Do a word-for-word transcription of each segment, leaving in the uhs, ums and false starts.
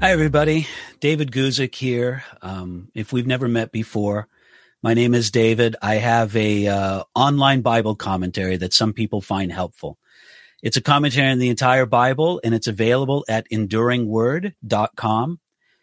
Hi, everybody. David Guzik here. Um, if we've never met before, my name is David. I have a uh, online Bible commentary that some people find helpful. It's a commentary on the entire Bible, and it's available at enduring word dot com.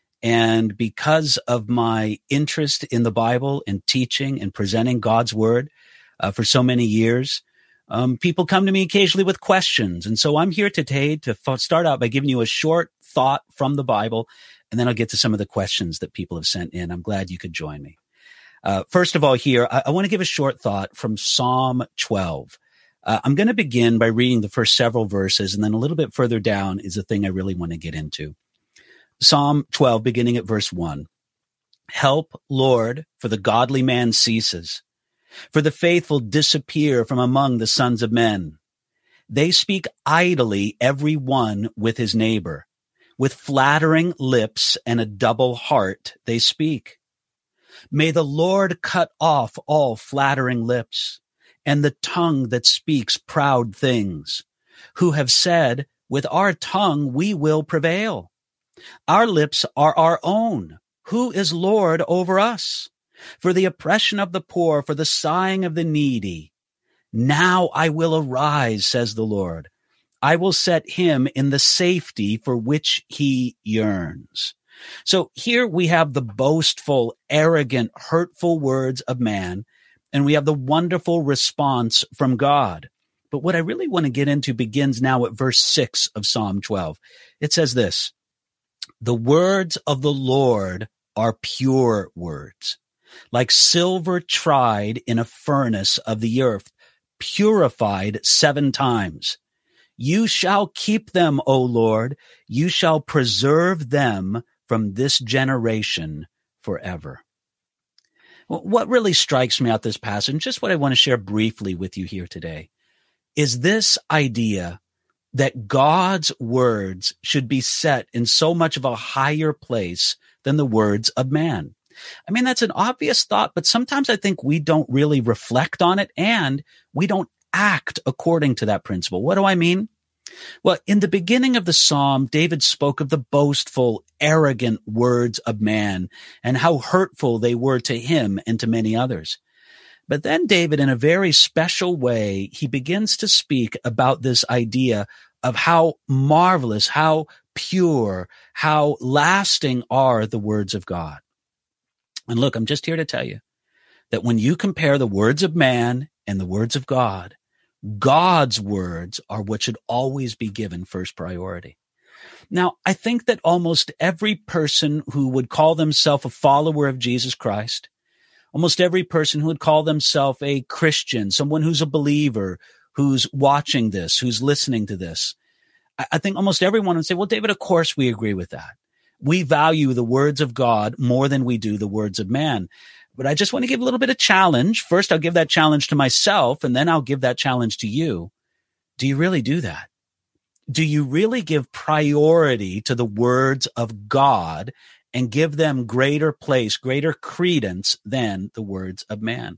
And because of my interest in the Bible and teaching and presenting God's word uh, for so many years, um, people come to me occasionally with questions. And so I'm here today to f- start out by giving you a short thought from the Bible, and then I'll get to some of the questions that people have sent in. I'm glad you could join me. Uh, first of all, here, I, I want to give a short thought from Psalm twelve. Uh, I'm going to begin by reading the first several verses, and then a little bit further down is the thing I really want to get into. Psalm twelve, beginning at verse one. Help, Lord, for the godly man ceases, for the faithful disappear from among the sons of men. They speak idly, every one with his neighbor. With flattering lips and a double heart they speak. May the Lord cut off all flattering lips and the tongue that speaks proud things, who have said, with our tongue we will prevail. Our lips are our own. Who is Lord over us? For the oppression of the poor, for the sighing of the needy. Now I will arise, says the Lord. I will set him in the safety for which he yearns. So here we have the boastful, arrogant, hurtful words of man, and we have the wonderful response from God. But what I really want to get into begins now at verse six of Psalm twelve. It says this, the words of the Lord are pure words, like silver tried in a furnace of the earth, purified seven times. You shall keep them, O Lord. You shall preserve them from this generation forever. Well, what really strikes me out this passage, just what I want to share briefly with you here today, is this idea that God's words should be set in so much of a higher place than the words of man. I mean, that's an obvious thought, but sometimes I think we don't really reflect on it and we don't act according to that principle. What do I mean? Well, in the beginning of the psalm, David spoke of the boastful, arrogant words of man and how hurtful they were to him and to many others. But then David, in a very special way, he begins to speak about this idea of how marvelous, how pure, how lasting are the words of God. And look, I'm just here to tell you that when you compare the words of man and the words of God, God's words are what should always be given first priority. Now, I think that almost every person who would call themselves a follower of Jesus Christ, almost every person who would call themselves a Christian, someone who's a believer, who's watching this, who's listening to this, I think almost everyone would say, well, David, of course we agree with that. We value the words of God more than we do the words of man. But I just want to give a little bit of challenge. First, I'll give that challenge to myself, and then I'll give that challenge to you. Do you really do that? Do you really give priority to the words of God and give them greater place, greater credence than the words of man?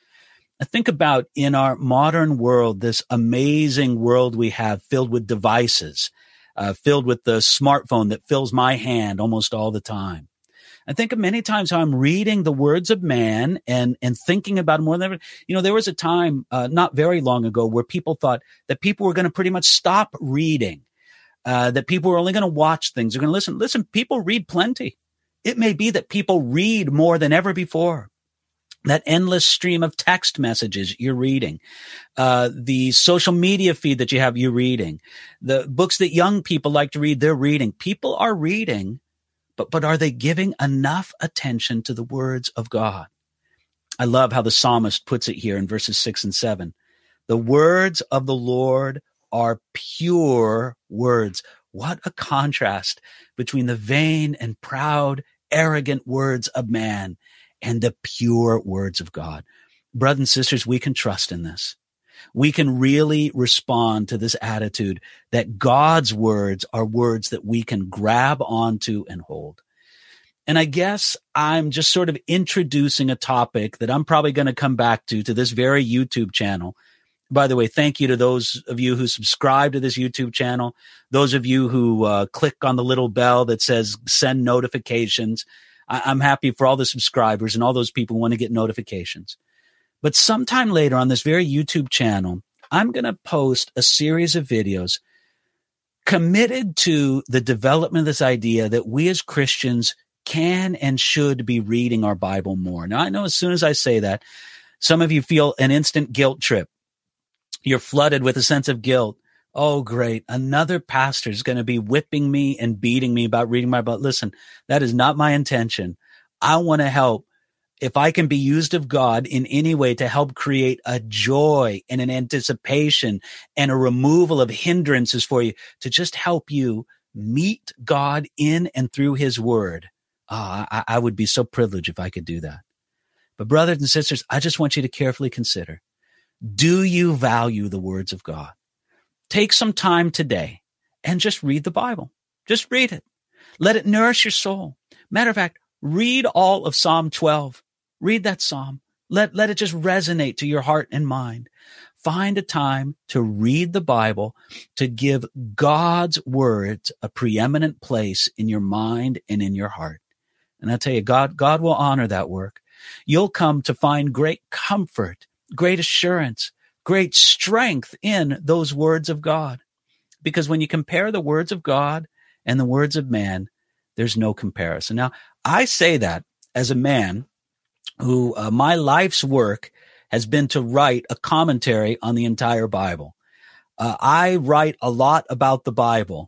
I think about in our modern world, this amazing world we have filled with devices, uh, filled with the smartphone that fills my hand almost all the time. I think of many times how I'm reading the words of man and, and thinking about it more than ever. You know, there was a time uh, not very long ago where people thought that people were going to pretty much stop reading, uh, that people were only going to watch things. They're going to listen. Listen, people read plenty. It may be that people read more than ever before. That endless stream of text messages you're reading, uh, the social media feed that you have, you're reading, the books that young people like to read, they're reading. People are reading, but, but are they giving enough attention to the words of God? I love how the psalmist puts it here in verses six and seven. The words of the Lord are pure words. What a contrast between the vain and proud, arrogant words of man and the pure words of God. Brothers and sisters, we can trust in this. We can really respond to this attitude that God's words are words that we can grab onto and hold. And I guess I'm just sort of introducing a topic that I'm probably going to come back to, to this very YouTube channel, By the way, thank you to those of you who subscribe to this YouTube channel, those of you who uh, click on the little bell that says send notifications. I- I'm happy for all the subscribers and all those people who want to get notifications. But sometime later on this very YouTube channel, I'm going to post a series of videos committed to the development of this idea that we as Christians can and should be reading our Bible more. Now, I know as soon as I say that, some of you feel an instant guilt trip. You're flooded with a sense of guilt. Oh, great. Another pastor is going to be whipping me and beating me about reading my Bible. Listen, that is not my intention. I want to help. If I can be used of God in any way to help create a joy and an anticipation and a removal of hindrances for you, to just help you meet God in and through his word. Ah, oh, I, I would be so privileged if I could do that. But brothers and sisters, I just want you to carefully consider, do you value the words of God? Take some time today and just read the Bible. Just read it. Let it nourish your soul. Matter of fact, read all of Psalm twelve. Read that Psalm. Let, let it just resonate to your heart and mind. Find a time to read the Bible, to give God's words a preeminent place in your mind and in your heart. And I tell you, God, God will honor that work. You'll come to find great comfort, great assurance, great strength in those words of God. Because when you compare the words of God and the words of man, there's no comparison. Now, I say that as a man who uh, my life's work has been to write a commentary on the entire Bible. Uh, I write a lot about the Bible.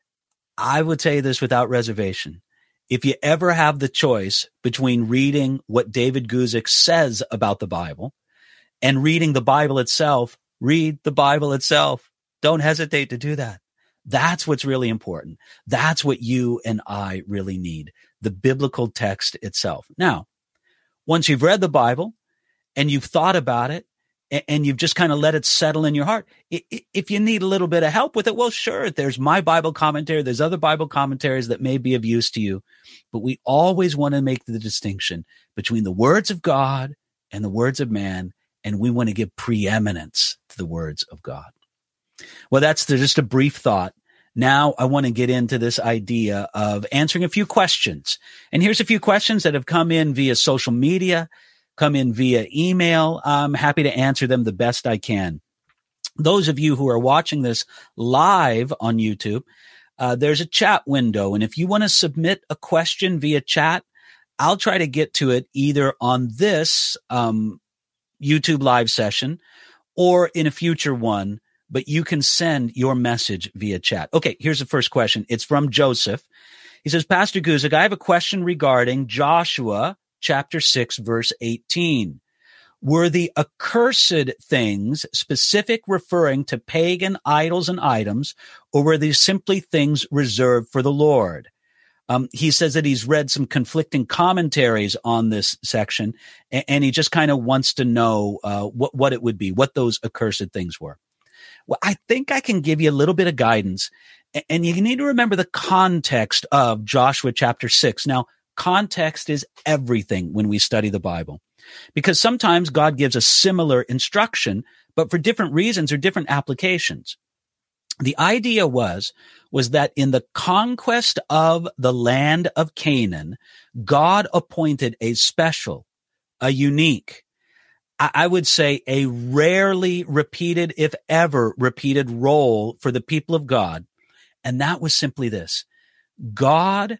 I would say this without reservation. If you ever have the choice between reading what David Guzik says about the Bible and reading the Bible itself, read the Bible itself. Don't hesitate to do that. That's what's really important. That's what you and I really need, the biblical text itself. Now, once you've read the Bible and you've thought about it and you've just kind of let it settle in your heart, if you need a little bit of help with it, well, sure, there's my Bible commentary. There's other Bible commentaries that may be of use to you. But we always want to make the distinction between the words of God and the words of man, and we want to give preeminence to the words of God. Well, that's just a brief thought. Now I want to get into this idea of answering a few questions. And here's a few questions that have come in via social media, come in via email. I'm happy to answer them the best I can. Those of you who are watching this live on YouTube, uh, there's a chat window. And if you want to submit a question via chat, I'll try to get to it either on this um, YouTube live session or in a future one. But you can send your message via chat. Okay, here's the first question. It's from Joseph. He says, Pastor Guzik, I have a question regarding Joshua chapter six, verse eighteen. Were the accursed things specific referring to pagan idols and items, or were these simply things reserved for the Lord? Um, he says that he's read some conflicting commentaries on this section, and, and he just kind of wants to know uh, what, what it would be, what those accursed things were. Well, I think I can give you a little bit of guidance, and you need to remember the context of Joshua chapter six. Now, context is everything when we study the Bible, because sometimes God gives a similar instruction, but for different reasons or different applications. The idea was, was that in the conquest of the land of Canaan, God appointed a special, a unique, I would say a rarely repeated, if ever repeated role for the people of God. And that was simply this. God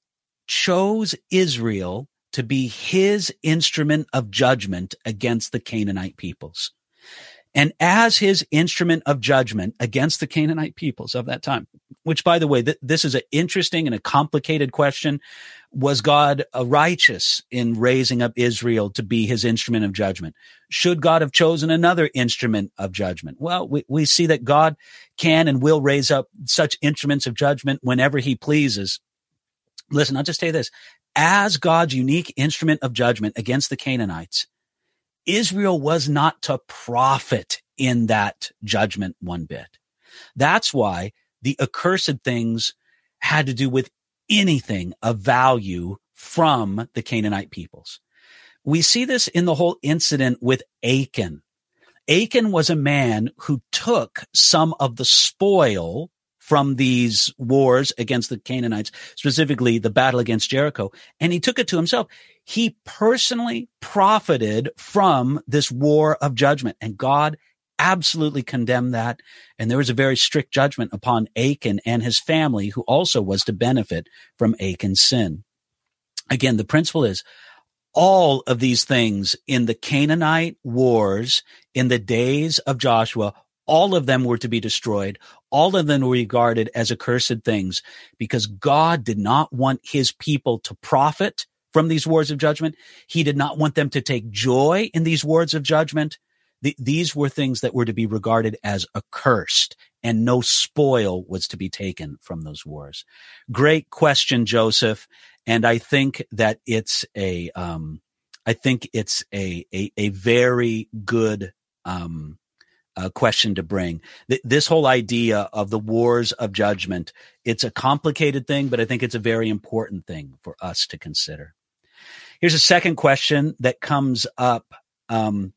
chose Israel to be his instrument of judgment against the Canaanite peoples. And as his instrument of judgment against the Canaanite peoples of that time, which, by the way, th- this is an interesting and a complicated question. Was God uh, righteous in raising up Israel to be his instrument of judgment? Should God have chosen another instrument of judgment? Well, we, we see that God can and will raise up such instruments of judgment whenever he pleases. Listen, I'll just tell you this. As God's unique instrument of judgment against the Canaanites, Israel was not to profit in that judgment one bit. That's why the accursed things had to do with anything of value from the Canaanite peoples. We see this in the whole incident with Achan. Achan was a man who took some of the spoil from these wars against the Canaanites, specifically the battle against Jericho, and he took it to himself. He personally profited from this war of judgment, and God absolutely condemned that. And there was a very strict judgment upon Achan and his family, who also was to benefit from Achan's sin. Again, the principle is all of these things in the Canaanite wars in the days of Joshua, all of them were to be destroyed. All of them were regarded as accursed things because God did not want his people to profit from these wars of judgment. He did not want them to take joy in these wars of judgment. The, these were things that were to be regarded as accursed, and no spoil was to be taken from those wars. Great question, Joseph. And I think that it's a, um, I think it's a, a, a very good, um, uh, question to bring. Th- this whole idea of the wars of judgment, it's a complicated thing, but I think it's a very important thing for us to consider. Here's a second question that comes up. Um,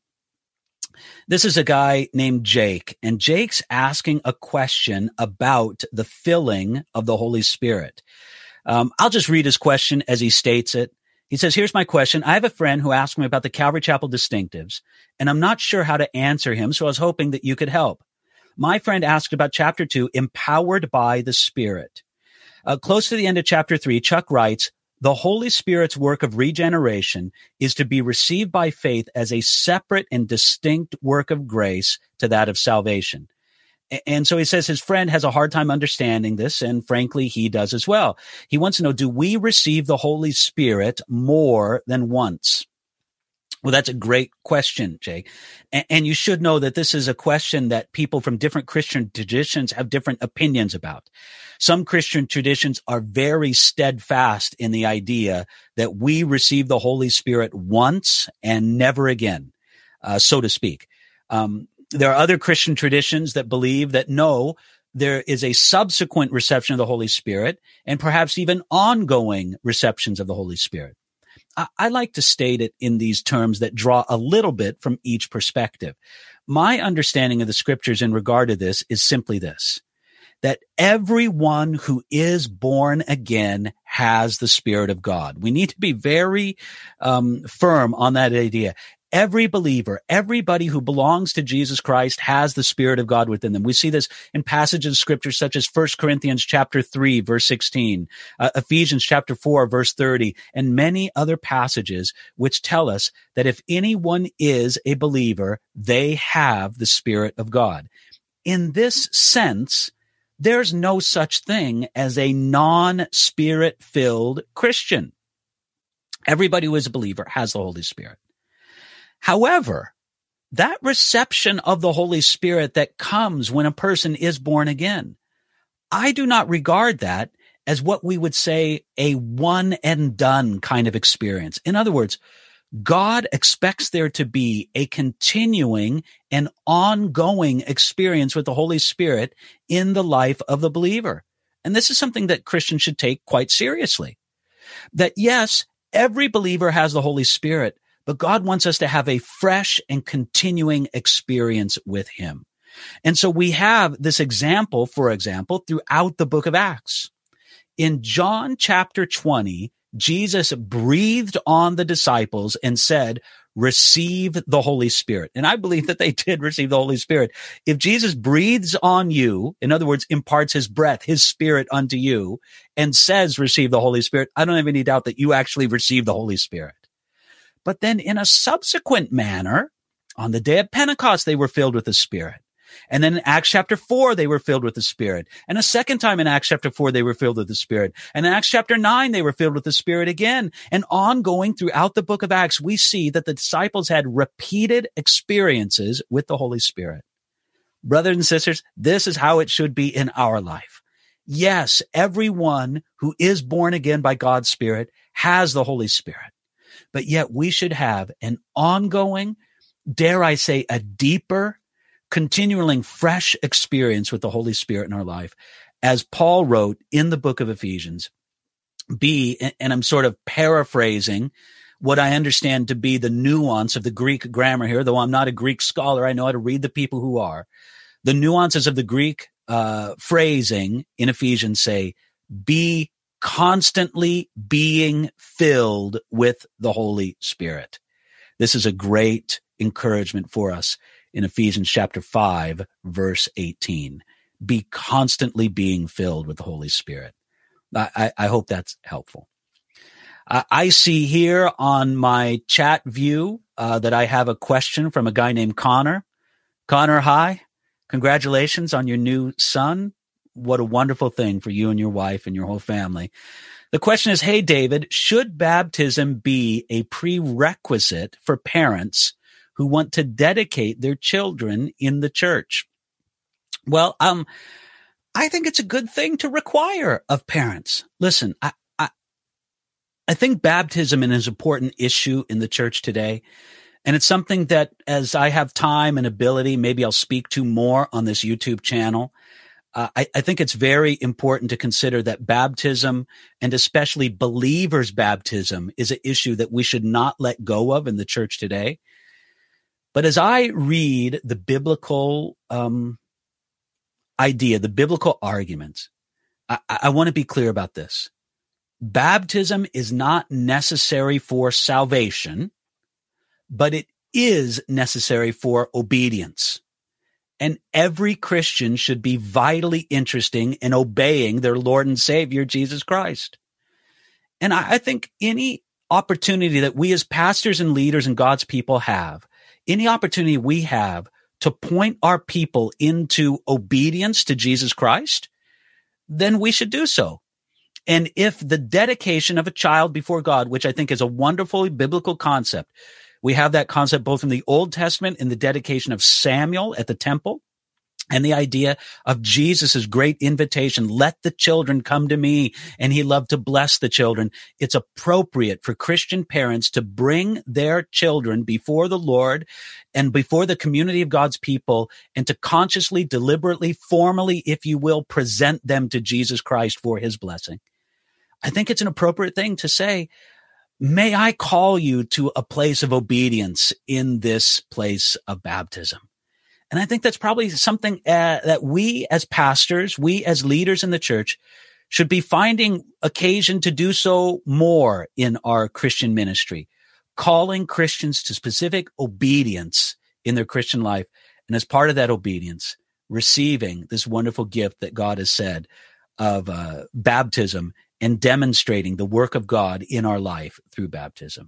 This is a guy named Jake, and Jake's asking a question about the filling of the Holy Spirit. Um, I'll just read his question as he states it. He says, here's my question. I have a friend who asked me about the Calvary Chapel distinctives, and I'm not sure how to answer him, so I was hoping that you could help. My friend asked about chapter two, empowered by the Spirit. Uh, close to the end of chapter three, Chuck writes, the Holy Spirit's work of regeneration is to be received by faith as a separate and distinct work of grace to that of salvation. And so he says his friend has a hard time understanding this, and frankly, he does as well. He wants to know, do we receive the Holy Spirit more than once? Well, that's a great question, Jay. And you should know that this is a question that people from different Christian traditions have different opinions about. Some Christian traditions are very steadfast in the idea that we receive the Holy Spirit once and never again, uh, so to speak. Um, there are other Christian traditions that believe that no, there is a subsequent reception of the Holy Spirit and perhaps even ongoing receptions of the Holy Spirit. I like to state it in these terms that draw a little bit from each perspective. My understanding of the scriptures in regard to this is simply this, that everyone who is born again has the Spirit of God. We need to be very um, firm on that idea. Every believer, everybody who belongs to Jesus Christ has the Spirit of God within them. We see this in passages of scripture such as First Corinthians chapter three, verse sixteen, uh, Ephesians chapter four, verse thirty, and many other passages which tell us that if anyone is a believer, they have the Spirit of God. In this sense, there's no such thing as a non-Spirit-filled Christian. Everybody who is a believer has the Holy Spirit. However, that reception of the Holy Spirit that comes when a person is born again, I do not regard that as what we would say a one and done kind of experience. In other words, God expects there to be a continuing and ongoing experience with the Holy Spirit in the life of the believer. And this is something that Christians should take quite seriously. That yes, every believer has the Holy Spirit, but God wants us to have a fresh and continuing experience with him. And so we have this example, for example, throughout the book of Acts. In John chapter twenty, Jesus breathed on the disciples and said, receive the Holy Spirit. And I believe that they did receive the Holy Spirit. If Jesus breathes on you, in other words, imparts his breath, his Spirit unto you, and says, receive the Holy Spirit, I don't have any doubt that you actually receive the Holy Spirit. But then in a subsequent manner, on the day of Pentecost, they were filled with the Spirit. And then in Acts chapter four, they were filled with the Spirit. And a second time in Acts chapter four, they were filled with the Spirit. And in Acts chapter nine, they were filled with the Spirit again. And ongoing throughout the book of Acts, we see that the disciples had repeated experiences with the Holy Spirit. Brothers and sisters, this is how it should be in our life. Yes, everyone who is born again by God's Spirit has the Holy Spirit. But yet we should have an ongoing, dare I say, a deeper, continually fresh experience with the Holy Spirit in our life. As Paul wrote in the book of Ephesians, be, and I'm sort of paraphrasing what I understand to be the nuance of the Greek grammar here, though I'm not a Greek scholar. I know how to read the people who are. The nuances of the Greek uh, phrasing in Ephesians say, be constantly being filled with the Holy Spirit. This is a great encouragement for us in Ephesians chapter five, verse eighteen. Be constantly being filled with the Holy Spirit. I, I hope that's helpful. Uh, I see here on my chat view uh, that I have a question from a guy named Connor. Connor, hi. Congratulations on your new son. What a wonderful thing for you and your wife and your whole family. The question is, hey, David, should baptism be a prerequisite for parents who want to dedicate their children in the church? Well, um, I think it's a good thing to require of parents. Listen, I, I, I think baptism is an important issue in the church today. And it's something that as I have time and ability, maybe I'll speak to more on this YouTube channel. Uh, I, I think it's very important to consider that baptism, and especially believers' baptism, is an issue that we should not let go of in the church today. But as I read the biblical um, idea, the biblical arguments, I, I want to be clear about this. Baptism is not necessary for salvation, but it is necessary for obedience. And every Christian should be vitally interested in obeying their Lord and Savior, Jesus Christ. And I, I think any opportunity that we as pastors and leaders and God's people have, any opportunity we have to point our people into obedience to Jesus Christ, then we should do so. And if the dedication of a child before God, which I think is a wonderful biblical concept, we have that concept both in the Old Testament in the dedication of Samuel at the temple, and the idea of Jesus' great invitation, let the children come to me, and he loved to bless the children. It's appropriate for Christian parents to bring their children before the Lord and before the community of God's people, and to consciously, deliberately, formally, if you will, present them to Jesus Christ for his blessing. I think it's an appropriate thing to say, may I call you to a place of obedience in this place of baptism? And I think that's probably something uh, that we as pastors, we as leaders in the church should be finding occasion to do so more in our Christian ministry, calling Christians to specific obedience in their Christian life. And as part of that obedience, receiving this wonderful gift that God has said of uh, baptism and demonstrating the work of God in our life through baptism.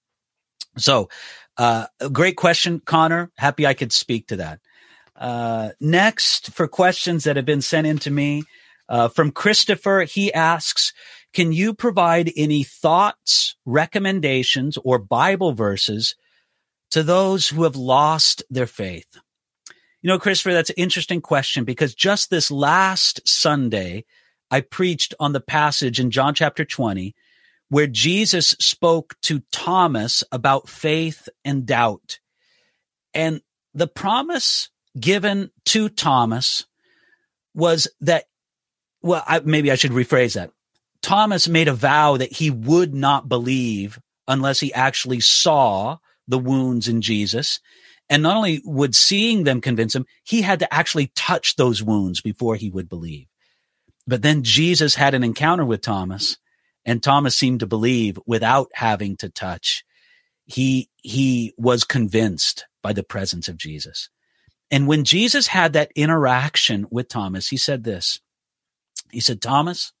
So, uh, a great question, Connor. Happy I could speak to that. Uh, next, for questions that have been sent in to me, uh, from Christopher, he asks, can you provide any thoughts, recommendations, or Bible verses to those who have lost their faith? You know, Christopher, that's an interesting question, because just this last Sunday, I preached on the passage in John chapter twenty where Jesus spoke to Thomas about faith and doubt. And the promise given to Thomas was that, well, I, maybe I should rephrase that. Thomas made a vow that he would not believe unless he actually saw the wounds in Jesus. And not only would seeing them convince him, he had to actually touch those wounds before he would believe. But then Jesus had an encounter with Thomas, and Thomas seemed to believe without having to touch. He, he was convinced by the presence of Jesus. And when Jesus had that interaction with Thomas, he said this. He said, Thomas,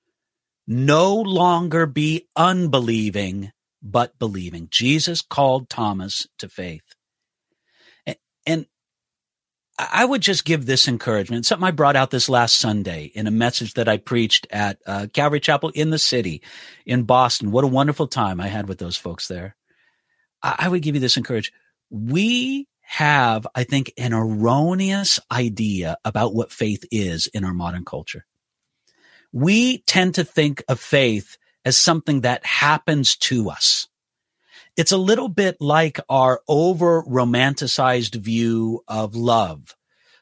no longer be unbelieving, but believing. Jesus called Thomas to faith. And, and I would just give this encouragement, something I brought out this last Sunday in a message that I preached at uh, Calvary Chapel in the city in Boston. What a wonderful time I had with those folks there. I, I would give you this encouragement. We have, I think, an erroneous idea about what faith is in our modern culture. We tend to think of faith as something that happens to us. It's a little bit like our over-romanticized view of love,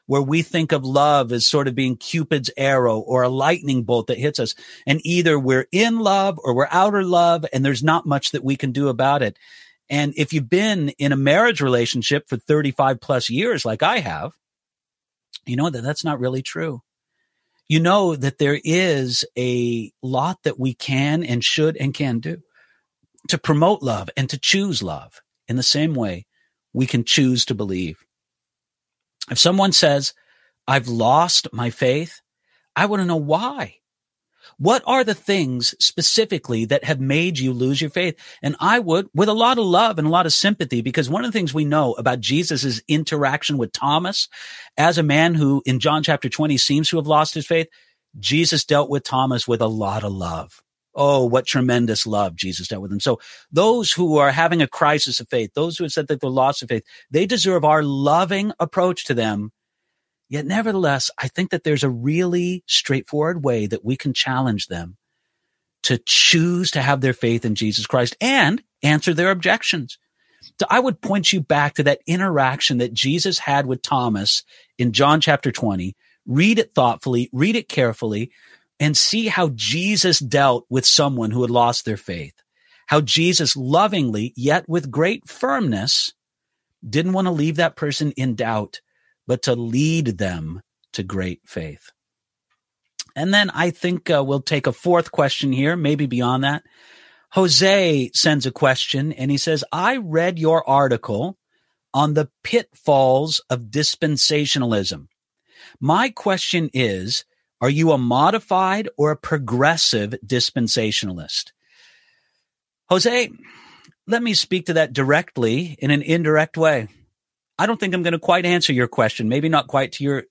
where we think of love as sort of being Cupid's arrow or a lightning bolt that hits us. And either we're in love or we're out of love, and there's not much that we can do about it. And if you've been in a marriage relationship for thirty-five plus years, like I have, you know that that's not really true. You know that there is a lot that we can and should and can do to promote love and to choose love. In the same way, we can choose to believe. If someone says, I've lost my faith, I want to know why. What are the things specifically that have made you lose your faith? And I would, with a lot of love and a lot of sympathy, because one of the things we know about Jesus' interaction with Thomas, as a man who in John chapter twenty seems to have lost his faith, Jesus dealt with Thomas with a lot of love. Oh, what tremendous love Jesus dealt with him. So those who are having a crisis of faith, those who have said that they're lost of faith, they deserve our loving approach to them. Yet nevertheless, I think that there's a really straightforward way that we can challenge them to choose to have their faith in Jesus Christ and answer their objections. So I would point you back to that interaction that Jesus had with Thomas in John chapter twenty. Read it thoughtfully, read it carefully, and see how Jesus dealt with someone who had lost their faith. How Jesus lovingly, yet with great firmness, didn't want to leave that person in doubt, but to lead them to great faith. And then I think uh, we'll take a fourth question here, maybe beyond that. Jose sends a question, and he says, I read your article on the pitfalls of dispensationalism. My question is, are you a modified or a progressive dispensationalist? Jose, let me speak to that directly in an indirect way. I don't think I'm going to quite answer your question, maybe not quite to your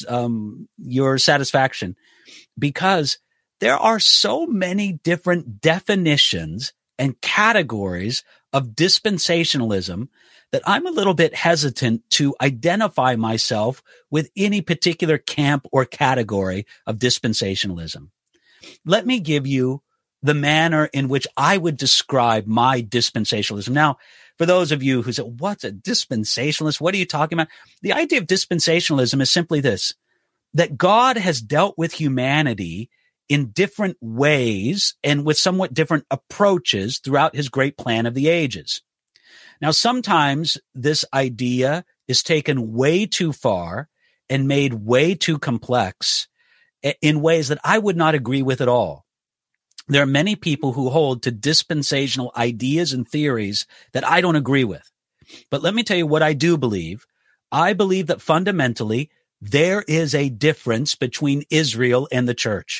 um, your satisfaction, because there are so many different definitions and categories of dispensationalism that I'm a little bit hesitant to identify myself with any particular camp or category of dispensationalism. Let me give you the manner in which I would describe my dispensationalism. Now, for those of you who say, what's a dispensationalist? What are you talking about? The idea of dispensationalism is simply this, that God has dealt with humanity in different ways and with somewhat different approaches throughout his great plan of the ages. Now, sometimes this idea is taken way too far and made way too complex in ways that I would not agree with at all. There are many people who hold to dispensational ideas and theories that I don't agree with. But let me tell you what I do believe. I believe that fundamentally there is a difference between Israel and the church.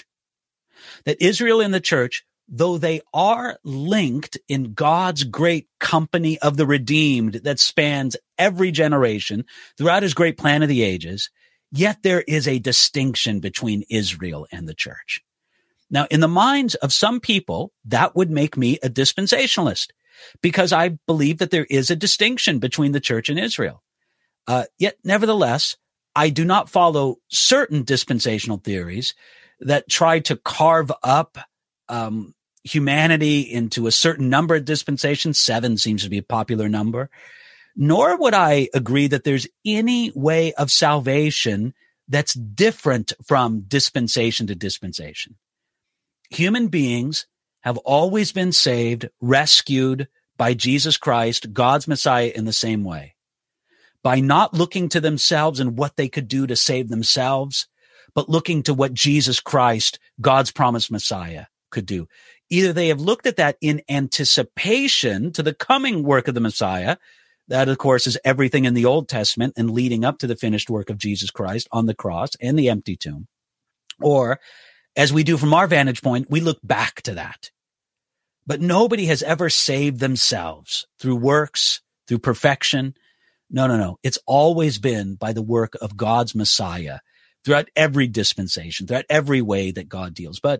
That Israel and the church, though they are linked in God's great company of the redeemed that spans every generation throughout his great plan of the ages, yet there is a distinction between Israel and the church. Now, in the minds of some people, that would make me a dispensationalist because I believe that there is a distinction between the church and Israel. Uh, yet, nevertheless, I do not follow certain dispensational theories that try to carve up um, humanity into a certain number of dispensations. Seven seems to be a popular number. Nor would I agree that there's any way of salvation that's different from dispensation to dispensation. Human beings have always been saved, rescued by Jesus Christ, God's Messiah, in the same way. By not looking to themselves and what they could do to save themselves, but looking to what Jesus Christ, God's promised Messiah, could do. Either they have looked at that in anticipation to the coming work of the Messiah. That, of course, is everything in the Old Testament and leading up to the finished work of Jesus Christ on the cross and the empty tomb. Or, as we do from our vantage point, we look back to that. But nobody has ever saved themselves through works, through perfection. No, no, no. It's always been by the work of God's Messiah throughout every dispensation, throughout every way that God deals. But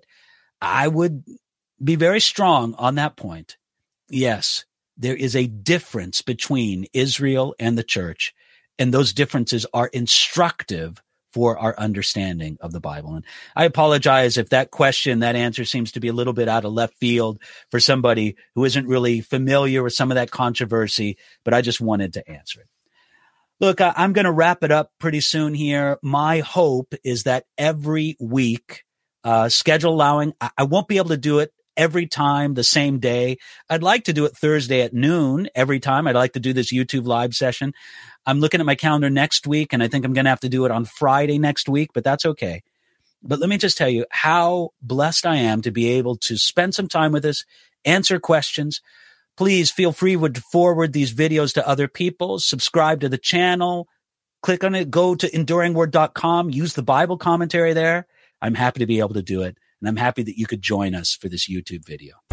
I would be very strong on that point. Yes, there is a difference between Israel and the church, and those differences are instructive for our understanding of the Bible. And I apologize if that question, that answer seems to be a little bit out of left field for somebody who isn't really familiar with some of that controversy, but I just wanted to answer it. Look, I, I'm going to wrap it up pretty soon here. My hope is that every week, uh, schedule allowing, I, I won't be able to do it every time the same day. I'd like to do it Thursday at noon every time. I'd like to do this YouTube live session. I'm looking at my calendar next week, and I think I'm going to have to do it on Friday next week, but that's okay. But let me just tell you how blessed I am to be able to spend some time with us, answer questions. Please feel free to forward these videos to other people, subscribe to the channel, click on it, go to enduring word dot com, use the Bible commentary there. I'm happy to be able to do it, and I'm happy that you could join us for this YouTube video.